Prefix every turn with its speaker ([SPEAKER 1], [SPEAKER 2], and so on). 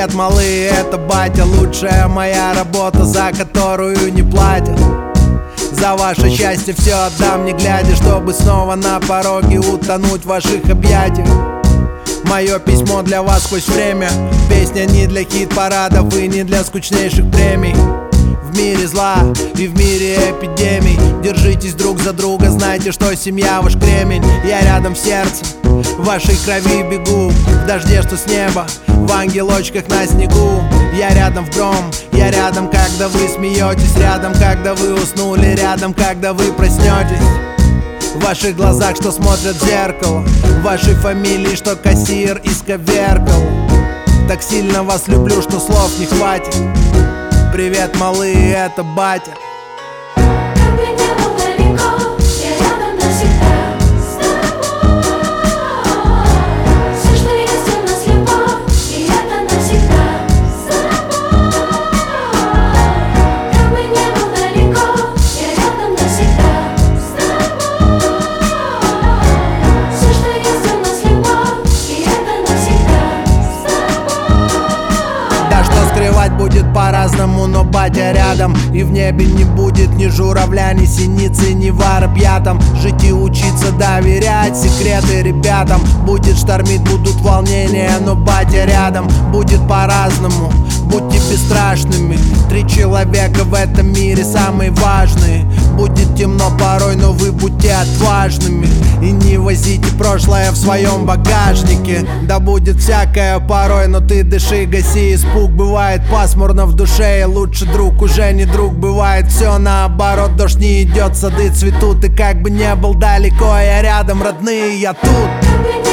[SPEAKER 1] Привет, малые, это батя. Лучшая моя работа, за которую не платят. За ваше счастье все отдам, не глядя, чтобы снова на пороге утонуть в ваших объятиях. Мое письмо для вас сквозь время. Песня не для хит-парадов и не для скучнейших премий. В мире зла и в мире эпидемий держитесь друг за друга, знайте, что семья ваш кремень. Я рядом в сердце, в вашей крови бегу, в дожде, что с неба, в ангелочках на снегу. Я рядом в гром, я рядом, когда вы смеетесь, рядом, когда вы уснули, рядом, когда вы проснетесь. В ваших глазах, что смотрят в зеркало, в вашей фамилии, что кассир исковеркал. Так сильно вас люблю, что слов не хватит. Привет, малые, это батя.
[SPEAKER 2] Как бы не был далеко, я рядом навсегда с тобой. Все, что есть у нас, любовь, и это навсегда с тобой. Как бы не был далеко, я рядом навсегда с тобой. Все, что есть у нас, любовь, и это навсегда с тобой.
[SPEAKER 1] Да что скрывать, будет по-разному, но батя рядом. И в небе не будет ни журавля, ни синицы, ни воробья там. Жить и учиться, доверять секреты ребятам. Будет штормить, будут волнения, но батя рядом. Будет по-разному, будьте бесстрашными. 3 человека в этом мире самые важные. Будет темно порой, но вы будьте отважными. И не возите прошлое в своем багажнике. Да будет всякое порой, но ты дыши, гаси испуг. Бывает пасмурно в душе, и лучше друг уже не друг. Бывает все наоборот, дождь не идет, сады цветут. И как бы не был далеко, я рядом, родные, я тут.